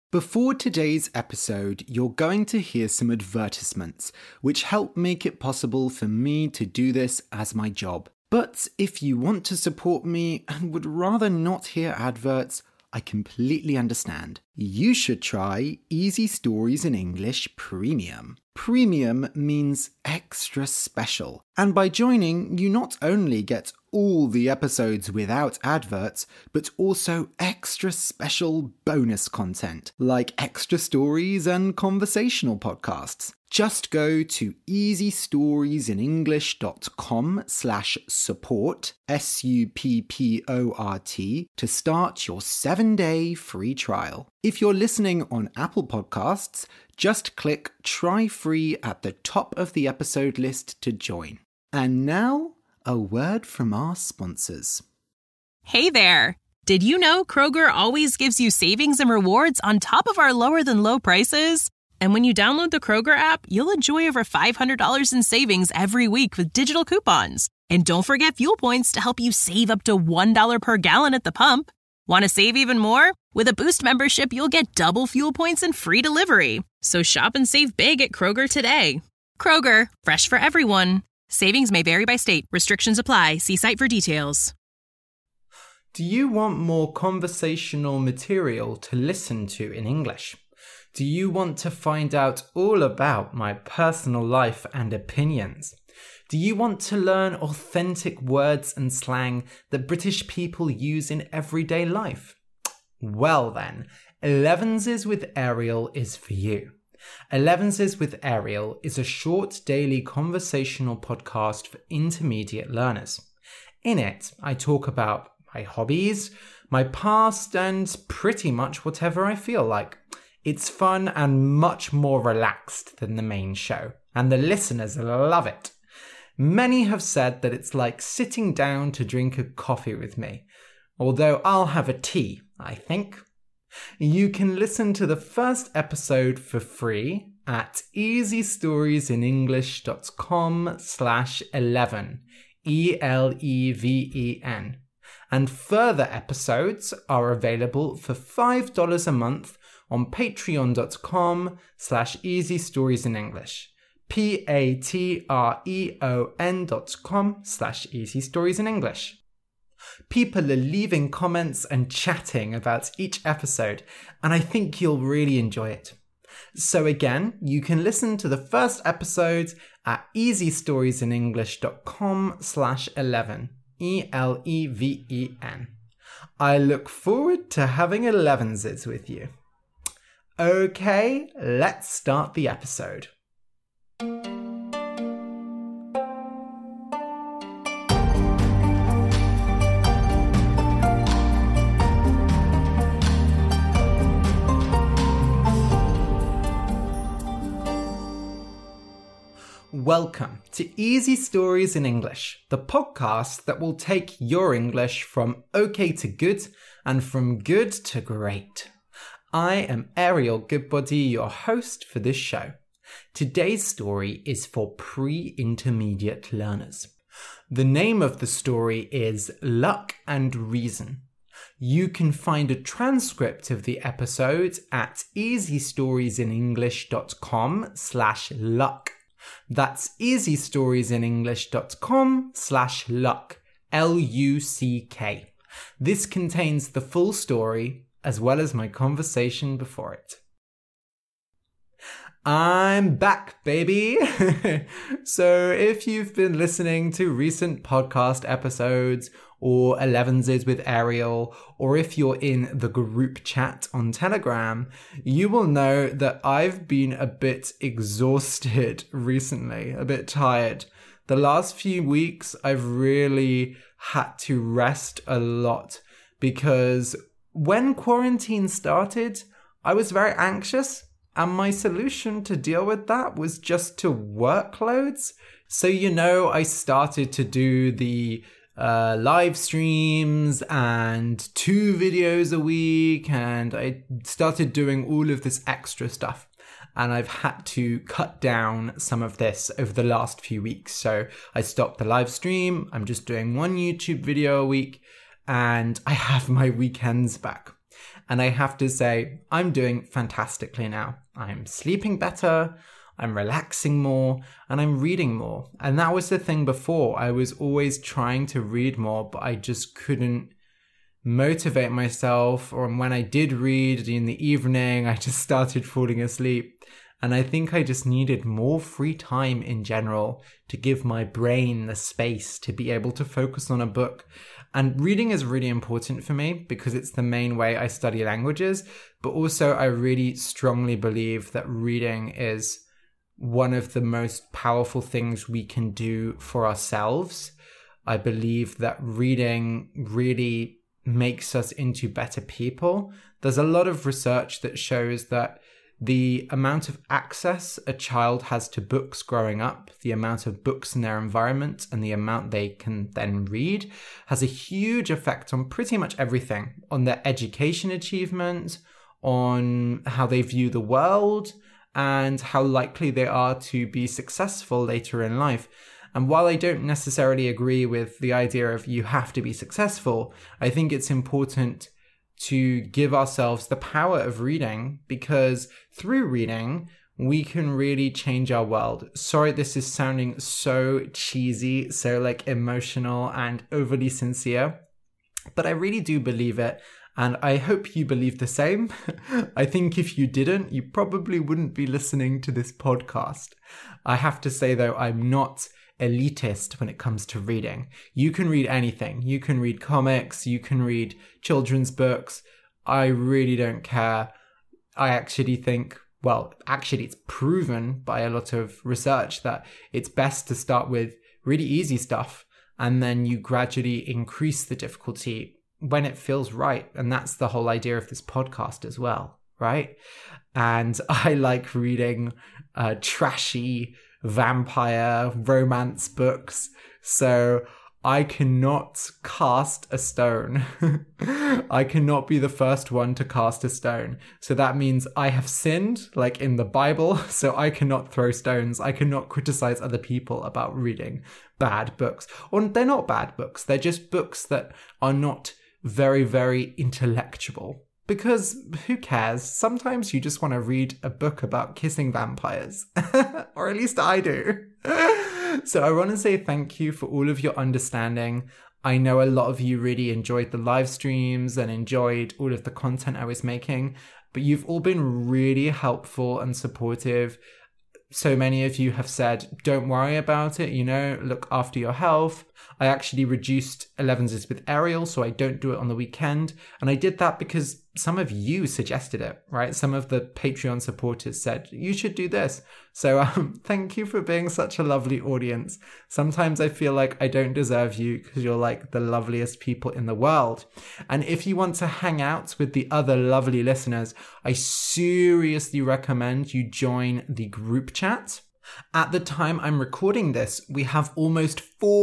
Before today's episode, you're going to hear some advertisements, which help make it possible for me to do this as my job. But if you want to support me and would rather not hear adverts, I completely understand. You should try Easy Stories in English Premium. Premium means extra special. And by joining, you not only get all the episodes without adverts, but also extra special bonus content, like extra stories and conversational podcasts. Just go to easystoriesinenglish.com/support, SUPPORT, to start your 7-day free trial. If you're listening on Apple Podcasts, just click Try Free at the top of the episode list to join. And now, a word from our sponsors. Hey there! Did you know Kroger always gives you savings and rewards on top of our lower-than-low prices? And when you download the Kroger app, you'll enjoy over $500 in savings every week with digital coupons. And don't forget fuel points to help you save up to $1 per gallon at the pump. Want to save even more? With a Boost membership, you'll get double fuel points and free delivery. So shop and save big at Kroger today. Kroger, fresh for everyone. Savings may vary by state. Restrictions apply. See site for details. Do you want more conversational material to listen to in English? Do you want to find out all about my personal life and opinions? Do you want to learn authentic words and slang that British people use in everyday life? Well then, Elevenses with Ariel is for you. Elevenses with Ariel is a short daily conversational podcast for intermediate learners. In it, I talk about my hobbies, my past, and pretty much whatever I feel like. It's fun and much more relaxed than the main show, and the listeners love it. Many have said that it's like sitting down to drink a coffee with me, although I'll have a tea, I think. You can listen to the first episode for free at easystoriesinenglish.com/11, ELEVEN, and further episodes are available for $5 a month on patreon.com/easystoriesinenglish, patreon.com/easystoriesinenglish. People are leaving comments and chatting about each episode, and I think you'll really enjoy it. So again, you can listen to the first episode at easystoriesinenglish.com/11, ELEVEN. I look forward to having elevenses with you. Okay, let's start the episode. Welcome to Easy Stories in English, the podcast that will take your English from okay to good and from good to great. I am Ariel Goodbody, your host for this show. Today's story is for pre-intermediate learners. The name of the story is Luck and Reason. You can find a transcript of the episode at easystoriesinenglish.com/luck. That's easystoriesinenglish.com/luck, LUCK. This contains the full story, as well as my conversation before it. I'm back, baby! So if you've been listening to recent podcast episodes, or Elevenses with Ariel, or if you're in the group chat on Telegram, you will know that I've been a bit exhausted recently, a bit tired. The last few weeks, I've really had to rest a lot because when quarantine started, I was very anxious, and my solution to deal with that was just to work loads. So, I started to do the live streams and 2 videos a week, and I started doing all of this extra stuff. And I've had to cut down some of this over the last few weeks. So I stopped the live stream. I'm just doing 1 YouTube video a week, and I have my weekends back. And I have to say, I'm doing fantastically now. I'm sleeping better, I'm relaxing more, and I'm reading more. And that was the thing before. I was always trying to read more, but I just couldn't motivate myself. Or when I did read in the evening, I just started falling asleep. And I think I just needed more free time in general to give my brain the space to be able to focus on a book. And reading is really important for me because it's the main way I study languages. But also I really strongly believe that reading is one of the most powerful things we can do for ourselves. I believe that reading really makes us into better people. There's a lot of research that shows that the amount of access a child has to books growing up, the amount of books in their environment, and the amount they can then read has a huge effect on pretty much everything, on their education achievement, on how they view the world, and how likely they are to be successful later in life. And while I don't necessarily agree with the idea of you have to be successful, I think it's important to give ourselves the power of reading, because through reading, we can really change our world. Sorry, this is sounding so cheesy, so like emotional and overly sincere, but I really do believe it. And I hope you believe the same. I think if you didn't, you probably wouldn't be listening to this podcast. I have to say though, I'm not elitist when it comes to reading. You can read anything. You can read comics, you can read children's books. I really don't care. I actually think, it's proven by a lot of research that it's best to start with really easy stuff and then you gradually increase the difficulty when it feels right. And that's the whole idea of this podcast as well, right? And I like reading trashy vampire romance books, so I cannot cast a stone. I cannot be the first one to cast a stone. So that means I have sinned, like in the Bible, so I cannot throw stones. I cannot criticize other people about reading bad books. Or they're not bad books, they're just books that are not very, very intellectual. Because who cares? Sometimes you just want to read a book about kissing vampires. Or at least I do. So I want to say thank you for all of your understanding. I know a lot of you really enjoyed the live streams and enjoyed all of the content I was making, but you've all been really helpful and supportive. So many of you have said, don't worry about it, look after your health. I actually reduced 11s with Ariel, so I don't do it on the weekend. And I did that because some of you suggested it, right? Some of the Patreon supporters said, you should do this. So thank you for being such a lovely audience. Sometimes I feel like I don't deserve you because you're like the loveliest people in the world. And if you want to hang out with the other lovely listeners, I seriously recommend you join the group chat. At the time I'm recording this, we have almost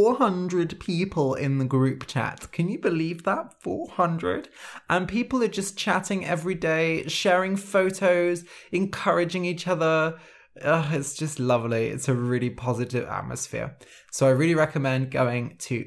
400 people in the group chat. Can you believe that? 400? And people are just chatting every day, sharing photos, encouraging each other. It's just lovely. It's a really positive atmosphere. So I really recommend going to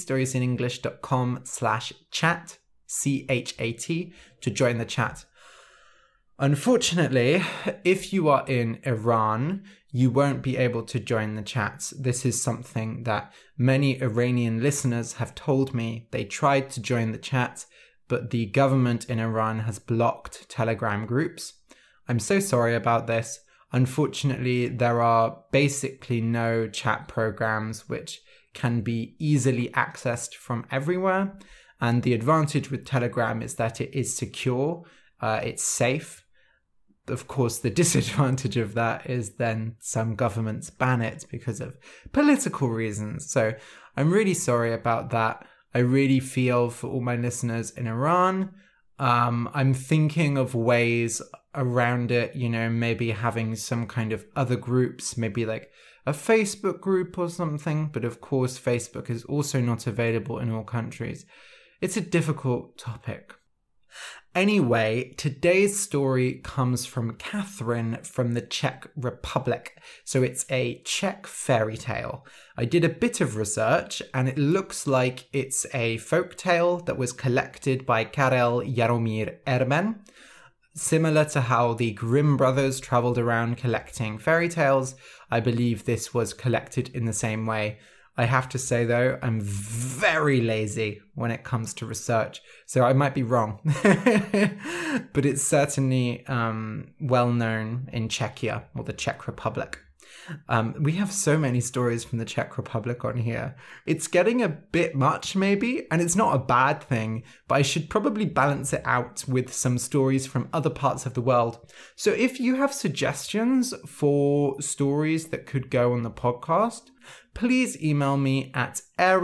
easystoriesinenglish.com/chat, CHAT, to join the chat. Unfortunately, if you are in Iran, you won't be able to join the chats. This is something that many Iranian listeners have told me. They tried to join the chat, but the government in Iran has blocked Telegram groups. I'm so sorry about this. Unfortunately, there are basically no chat programs which can be easily accessed from everywhere. And the advantage with Telegram is that it is secure, it's safe. Of course, the disadvantage of that is then some governments ban it because of political reasons. So I'm really sorry about that. I really feel for all my listeners in Iran. I'm thinking of ways around it, maybe having some kind of other groups, maybe like a Facebook group or something. But of course, Facebook is also not available in all countries. It's a difficult topic. Anyway, today's story comes from Catherine from the Czech Republic. So it's a Czech fairy tale. I did a bit of research and it looks like it's a folk tale that was collected by Karel Jaromír Erben. Similar to how the Grimm brothers traveled around collecting fairy tales, I believe this was collected in the same way. I have to say, though, I'm very lazy when it comes to research, so I might be wrong. But it's certainly well known in Czechia, or the Czech Republic. We have so many stories from the Czech Republic on here. It's getting a bit much, maybe, and it's not a bad thing, but I should probably balance it out with some stories from other parts of the world. So if you have suggestions for stories that could go on the podcast, please email me at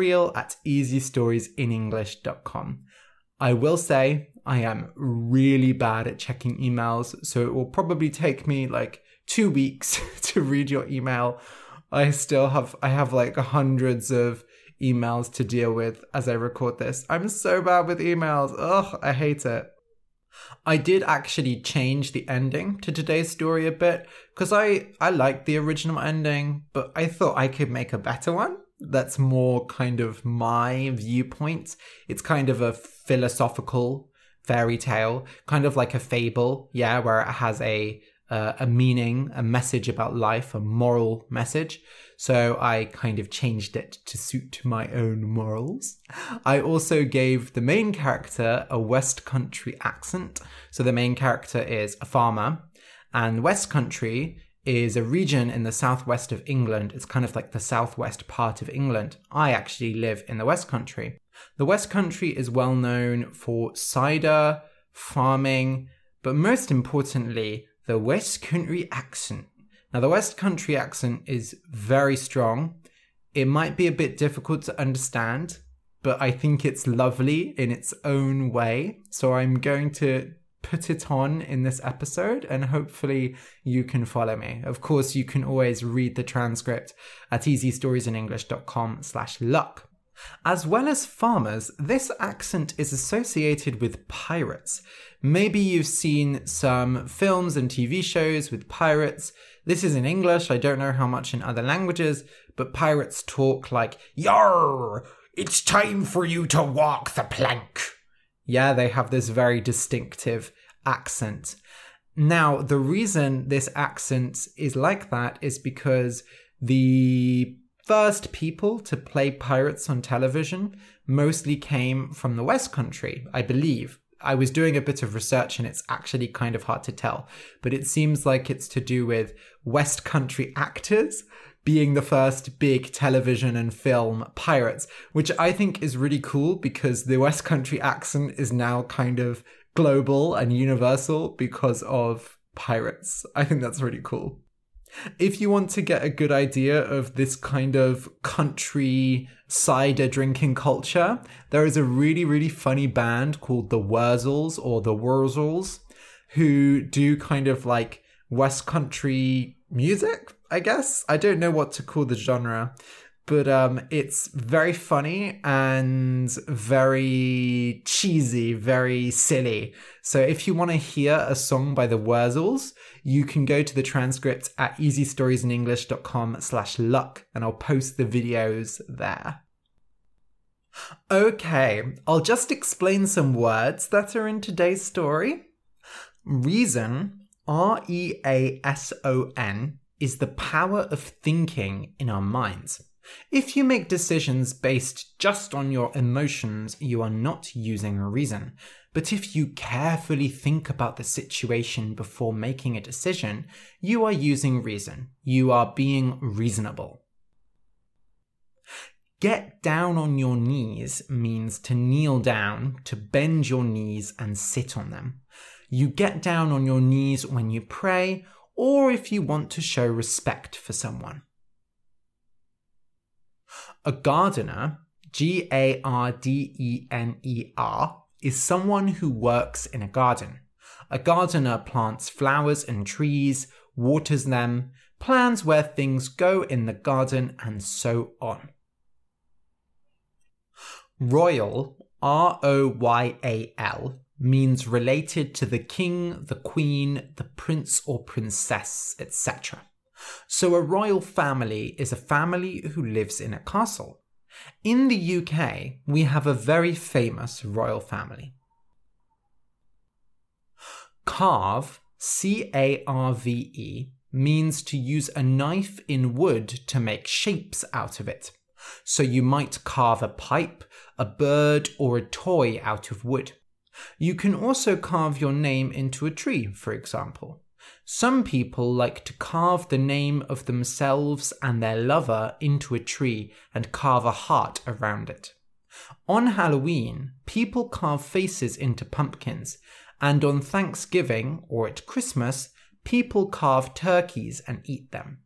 ariel@easystoriesinenglish.com. I will say I am really bad at checking emails, so it will probably take me like 2 weeks to read your email. I have like hundreds of emails to deal with as I record this. I'm so bad with emails. Ugh, I hate it. I did actually change the ending to today's story a bit because I liked the original ending, but I thought I could make a better one that's more kind of my viewpoint. It's kind of a philosophical fairy tale, kind of like a fable, where it has a meaning, a message about life, a moral message. So I kind of changed it to suit my own morals. I also gave the main character a West Country accent. So the main character is a farmer, and West Country is a region in the southwest of England. It's kind of like the southwest part of England. I actually live in the West Country. The West Country is well known for cider, farming, but most importantly, the West Country accent. Now, the West Country accent is very strong. It might be a bit difficult to understand, but I think it's lovely in its own way. So I'm going to put it on in this episode and hopefully you can follow me. Of course, you can always read the transcript at easystoriesinenglish.com/luck. As well as farmers, this accent is associated with pirates. Maybe you've seen some films and TV shows with pirates. This is in English, I don't know how much in other languages, but pirates talk like, "Yarr, it's time for you to walk the plank." Yeah, they have this very distinctive accent. Now, the reason this accent is like that is because the first people to play pirates on television mostly came from the West Country, I believe. I was doing a bit of research and it's actually kind of hard to tell, but it seems like it's to do with West Country actors being the first big television and film pirates, which I think is really cool because the West Country accent is now kind of global and universal because of pirates. I think that's really cool. If you want to get a good idea of this kind of country cider drinking culture, there is a really, really funny band called the Wurzels or the Wurzels who do kind of like West Country music, I guess. I don't know what to call the genre, but it's very funny and very cheesy, very silly. So if you want to hear a song by the Wurzels, you can go to the transcript at easystoriesinenglish.com/luck and I'll post the videos there. Okay, I'll just explain some words that are in today's story. Reason, R-E-A-S-O-N, is the power of thinking in our minds. If you make decisions based just on your emotions, you are not using reason. But if you carefully think about the situation before making a decision, you are using reason. You are being reasonable. Get down on your knees means to kneel down, to bend your knees and sit on them. You get down on your knees when you pray or if you want to show respect for someone. A gardener, Gardener, is someone who works in a garden. A gardener plants flowers and trees, waters them, plans where things go in the garden, and so on. Royal, R-O-Y-A-L, means related to the king, the queen, the prince or princess, etc. So a royal family is a family who lives in a castle. In the UK, we have a very famous royal family. Carve, C-A-R-V-E, means to use a knife in wood to make shapes out of it. So you might carve a pipe, a bird, or a toy out of wood. You can also carve your name into a tree, for example. Some people like to carve the name of themselves and their lover into a tree and carve a heart around it. On Halloween, people carve faces into pumpkins, and on Thanksgiving or at Christmas, people carve turkeys and eat them.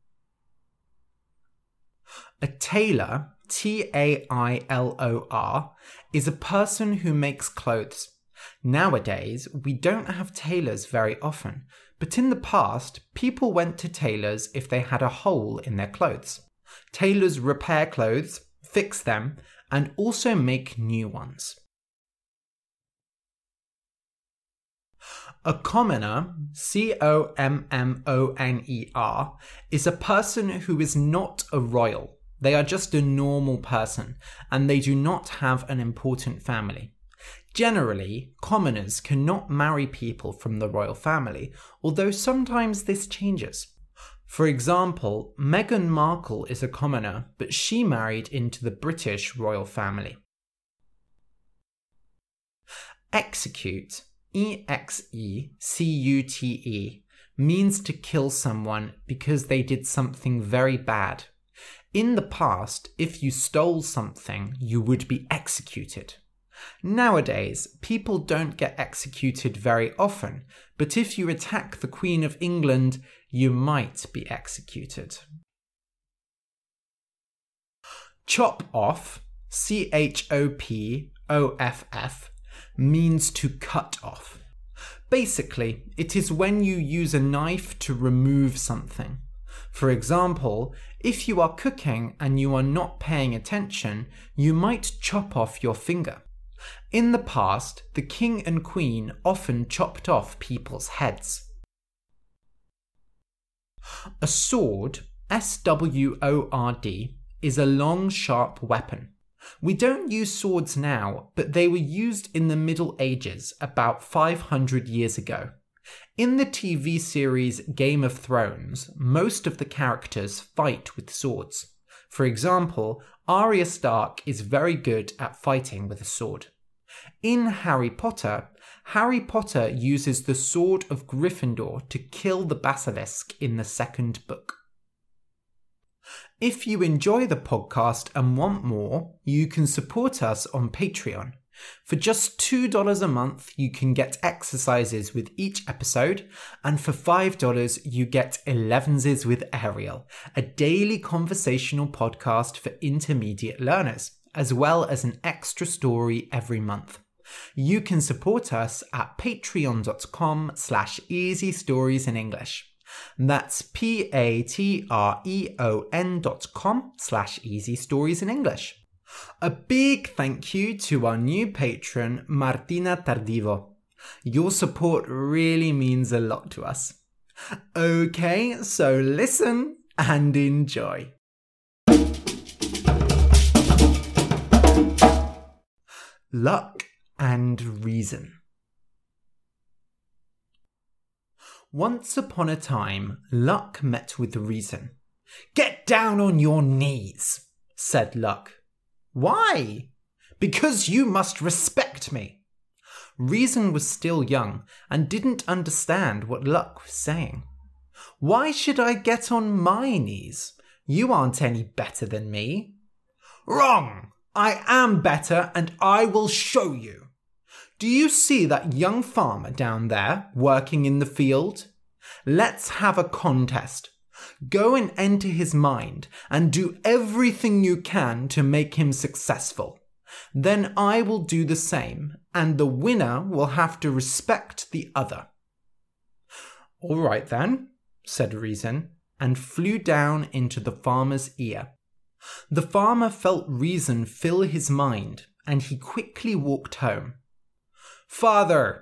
A tailor, T-A-I-L-O-R, is a person who makes clothes. Nowadays, we don't have tailors very often, but in the past, people went to tailors if they had a hole in their clothes. Tailors repair clothes, fix them, and also make new ones. A commoner, C-O-M-M-O-N-E-R, is a person who is not a royal. They are just a normal person, and they do not have an important family. Generally, commoners cannot marry people from the royal family, although sometimes this changes. For example, Meghan Markle is a commoner, but she married into the British royal family. Execute, E-X-E-C-U-T-E, means to kill someone because they did something very bad. In the past, if you stole something, you would be executed. Nowadays, people don't get executed very often, but if you attack the Queen of England, you might be executed. Chop off, C-H-O-P-O-F-F, means to cut off. Basically, it is when you use a knife to remove something. For example, if you are cooking and you are not paying attention, you might chop off your finger. In the past, the king and queen often chopped off people's heads. A sword, S-W-O-R-D, is a long, sharp weapon. We don't use swords now, but they were used in the Middle Ages about 500 years ago. In the TV series Game of Thrones, most of the characters fight with swords. For example, Arya Stark is very good at fighting with a sword. In Harry Potter uses the Sword of Gryffindor to kill the basilisk in the second book. If you enjoy the podcast and want more, you can support us on Patreon. For just $2 a month, you can get exercises with each episode, and for $5, you get 11s with Ariel, a daily conversational podcast for intermediate learners, as well as an extra story every month. You can support us at patreon.com/easystoriesinenglish. That's patreon.com/easystoriesinenglish. A big thank you to our new patron, Martina Tardivo. Your support really means a lot to us. Okay, so listen and enjoy. Luck and reason. Once upon a time, Luck met with Reason. "Get down on your knees," said Luck. "Why?" "Because you must respect me." Reason was still young and didn't understand what Luck was saying. "Why should I get on my knees? You aren't any better than me." "Wrong! I am better and I will show you. Do you see that young farmer down there working in the field? Let's have a contest. Go and enter his mind and do everything you can to make him successful. Then I will do the same, and the winner will have to respect the other." "All right then," said Reason, and flew down into the farmer's ear. The farmer felt Reason fill his mind, and he quickly walked home. "Father,"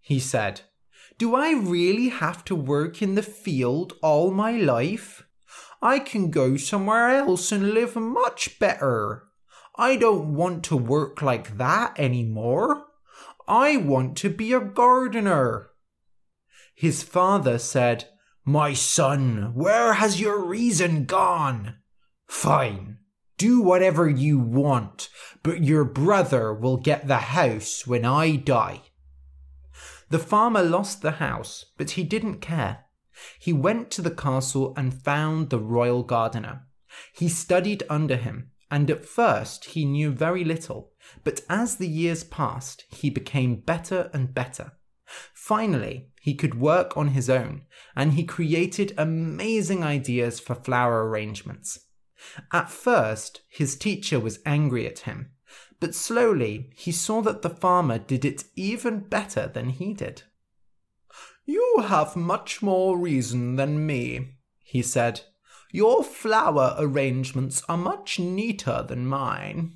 he said. "Do I really have to work in the field all my life? I can go somewhere else and live much better. I don't want to work like that anymore. I want to be a gardener." His father said, "My son, where has your reason gone? Fine, do whatever you want, but your brother will get the house when I die." The farmer lost the house, but he didn't care. He went to the castle and found the royal gardener. He studied under him, and at first he knew very little, but as the years passed, he became better and better. Finally, he could work on his own, and he created amazing ideas for flower arrangements. At first, his teacher was angry at him, but slowly he saw that the farmer did it even better than he did. "You have much more reason than me," he said. "Your flower arrangements are much neater than mine.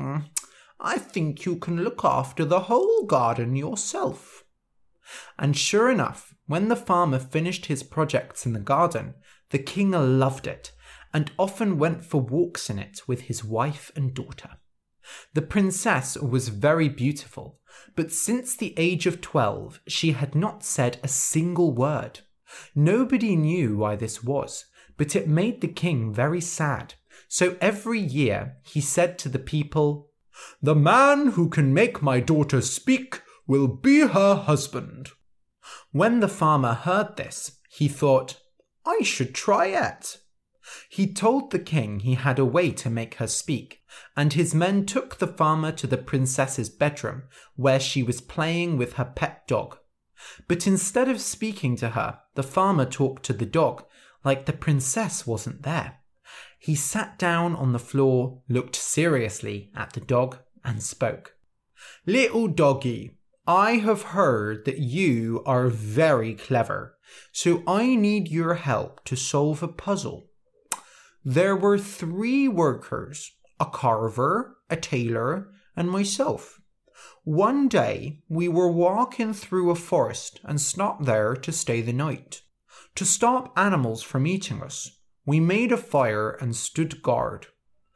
I think you can look after the whole garden yourself." And sure enough, when the farmer finished his projects in the garden, the king loved it and often went for walks in it with his wife and daughter. The princess was very beautiful, but since the age of 12, she had not said a single word. Nobody knew why this was, but it made the king very sad. So every year he said to the people, "The man who can make my daughter speak will be her husband." When the farmer heard this, he thought, "I should try it." He told the king he had a way to make her speak, and his men took the farmer to the princess's bedroom, where she was playing with her pet dog. But instead of speaking to her, the farmer talked to the dog, like the princess wasn't there. He sat down on the floor, looked seriously at the dog, and spoke. "Little doggy, I have heard that you are very clever, so I need your help to solve a puzzle. There were 3 workers, a carver, a tailor, and myself. One day we were walking through a forest and stopped there to stay the night. To stop animals from eating us, we made a fire and stood guard.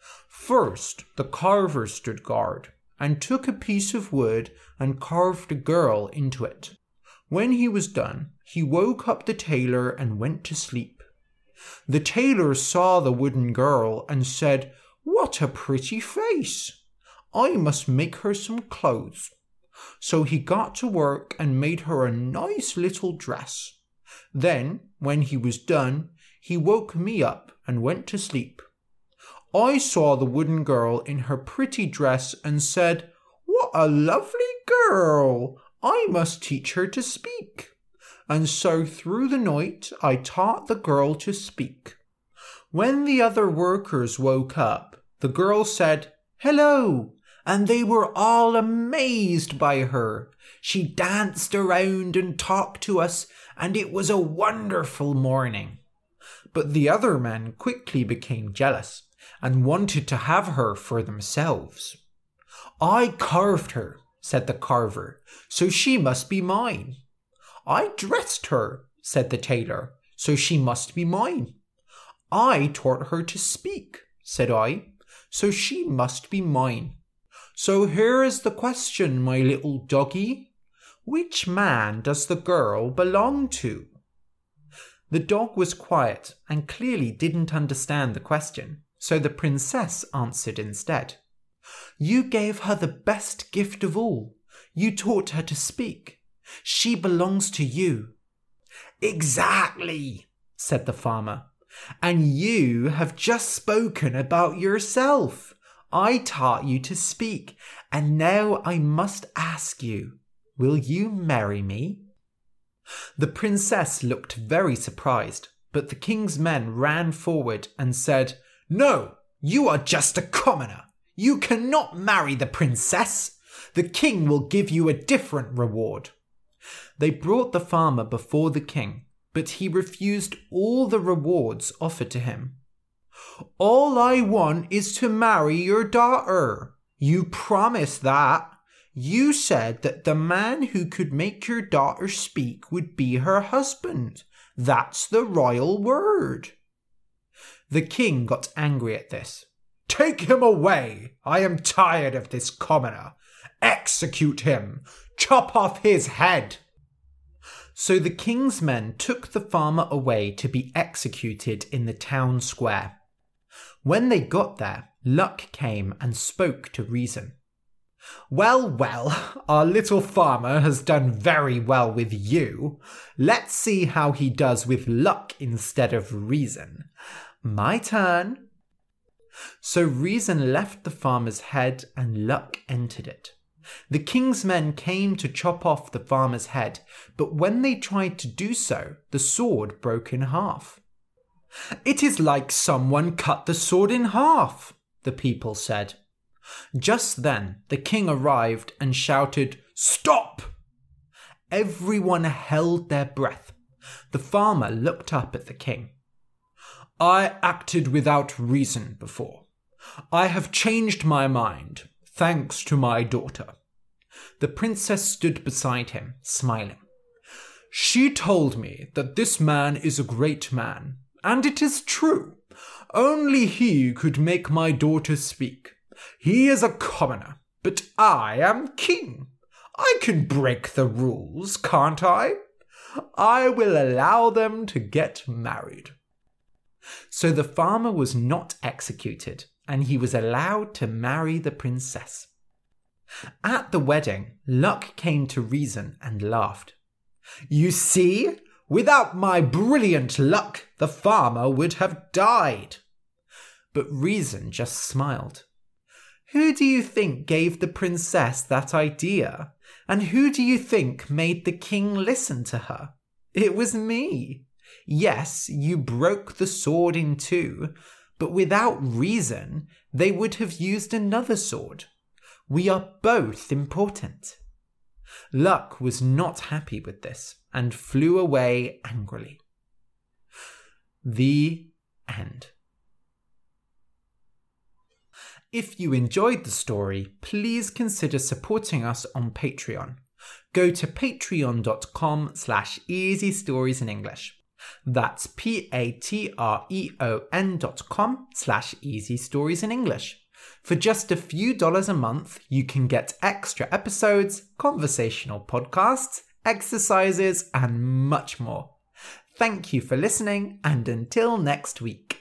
First, the carver stood guard and took a piece of wood and carved a girl into it. When he was done, he woke up the tailor and went to sleep. The tailor saw the wooden girl and said, 'What a pretty face! I must make her some clothes.' So he got to work and made her a nice little dress. Then, when he was done, he woke me up and went to sleep. I saw the wooden girl in her pretty dress and said, 'What a lovely girl! I must teach her to speak.' And so through the night I taught the girl to speak. When the other workers woke up, the girl said, 'Hello,' and they were all amazed by her. She danced around and talked to us, and it was a wonderful morning. But the other men quickly became jealous and wanted to have her for themselves. 'I carved her,' said the carver, 'so she must be mine.' 'I dressed her,' said the tailor, 'so she must be mine.' 'I taught her to speak,' said I, 'so she must be mine.' So here is the question, my little doggy. Which man does the girl belong to?" The dog was quiet and clearly didn't understand the question, so the princess answered instead. "You gave her the best gift of all. You taught her to speak. She belongs to you." "Exactly," said the farmer. "And you have just spoken about yourself. I taught you to speak, and now I must ask you, will you marry me?" The princess looked very surprised, but the king's men ran forward and said, "No, you are just a commoner. You cannot marry the princess. The king will give you a different reward." They brought the farmer before the king, but he refused all the rewards offered to him. "All I want is to marry your daughter. You promised that. You said that the man who could make your daughter speak would be her husband. That's the royal word." The king got angry at this. "Take him away! I am tired of this commoner. Execute him! Chop off his head!" So the king's men took the farmer away to be executed in the town square. When they got there, Luck came and spoke to Reason. Well, our little farmer has done very well with you. Let's see how he does with Luck instead of Reason. My turn." So Reason left the farmer's head and Luck entered it. The king's men came to chop off the farmer's head, but when they tried to do so, the sword broke in half. "It is like someone cut the sword in half," the people said. Just then, the king arrived and shouted, "Stop!" Everyone held their breath. The farmer looked up at the king. "I acted without reason before. I have changed my mind, thanks to my daughter." The princess stood beside him, smiling. "She told me that this man is a great man, and it is true. Only he could make my daughter speak. He is a commoner, but I am king. I can break the rules, can't I? I will allow them to get married." So the farmer was not executed, and he was allowed to marry the princess. At the wedding, Luck came to Reason and laughed. "You see, without my brilliant luck, the farmer would have died." But Reason just smiled. "Who do you think gave the princess that idea? And who do you think made the king listen to her? It was me. Yes, you broke the sword in two, but without Reason, they would have used another sword. We are both important." Luck was not happy with this and flew away angrily. The end. If you enjoyed the story, please consider supporting us on Patreon. Go to patreon.com/easystoriesinenglish. That's patreon.com/easystoriesinenglish. For just a few dollars a month, you can get extra episodes, conversational podcasts, exercises, and much more. Thank you for listening, and until next week.